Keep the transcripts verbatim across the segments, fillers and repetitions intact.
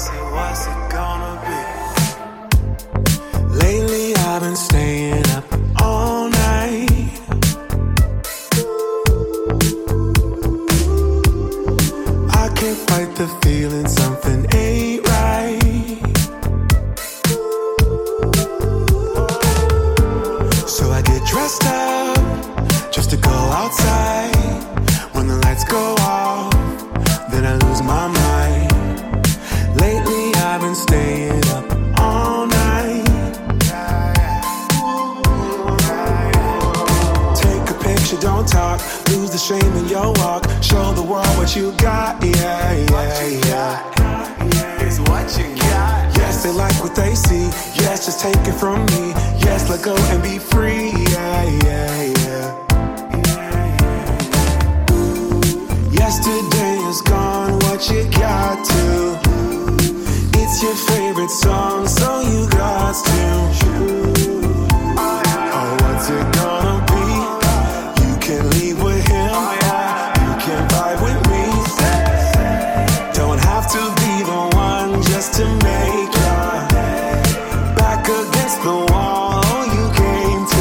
say, what's it gonna be? Lately I've been staying up all night. I can't fight the feeling something ain't right. So I get dressed up just to go outside. When the lights go off, then I lose my mind. Lately I've been staying up all night. Take a picture, don't talk. Lose the shame in your walk. Show the world what you got, yeah, yeah, yeah. It's what you got. Yes, they like what they see. Yes, just take it from me. Yes, let go and be free, yeah, yeah, yeah. Yesterday is gone, what you got to? It's your favorite song, so you got to. Oh, what's it gonna be? You can leave with him, you can vibe with me. Don't have to be the one just to make ya back against the wall you came to.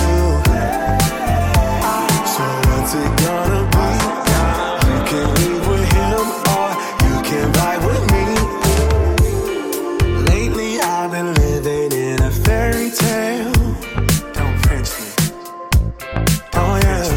So what's it gonna be? You can leave with him or you can vibe with me. Lately I've been living in a fairy tale. Don't pinch me. Oh yeah.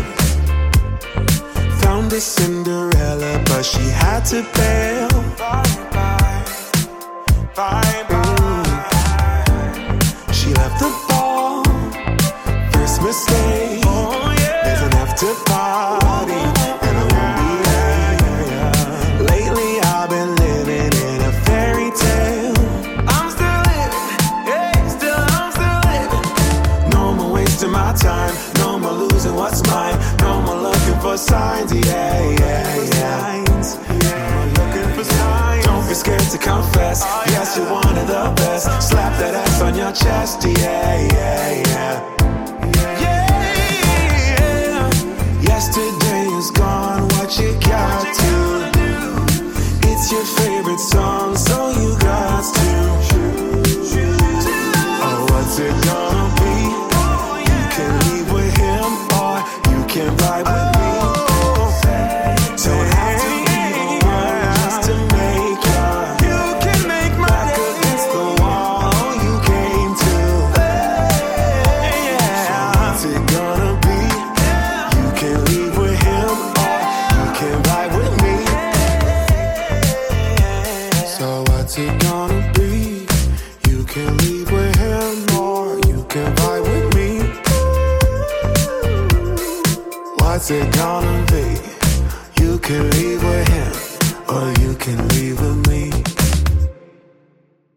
Found a Cinderella, but she had to bail. Bye, bye. Bye, bye. She left the ball. First mistake. Oh, yeah. There's an after party, and I won't be there. Lately I've been living in a fairy tale. I'm still living. Hey, still, I'm still living. No more wasting my time. No more losing what's mine. No more looking for signs. Yeah, yeah, yeah. No more looking for signs. Don't be scared to confess. Yes, you're one of the best. Slap that ass on your chest. Yeah, yeah, yeah. Yeah. Yesterday is gone. What you got to? It's your favorite song, so you got to. Oh, what's it gonna be? You can leave with him or you can vibe with me. Don't have to be the one just to make ya You can make my back against the wall you came to. So what's it gonna be? You can leave with him or you can vibe with me. So what's it gonna be? You can leave with him or you can vibe with me. What's it gonna be? You can leave with him or you can leave with me.